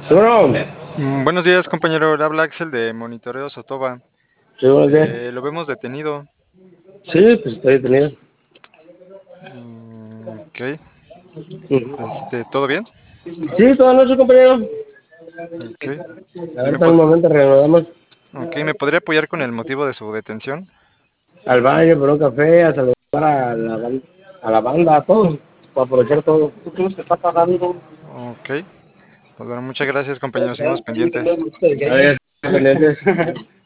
Bueno, Buenos días, compañero. Le habla Axel de Monitoreo Sotoba. sí, buenos días. Lo vemos detenido. Sí, pues estoy detenido. Ok. Ujú. ¿Todo bien? Sí, toda la noche, compañero. Ok. ¿Me Ahorita en un pod- momento reanudamos ok, ¿me podría apoyar con el motivo de su detención? al baño por un café, a saludar a la banda, a todos, para aprovechar todo. ¿Tú crees que está pagando? Ok. Pues bueno, muchas gracias, compañero. Seguimos pendientes. A ver, pendientes.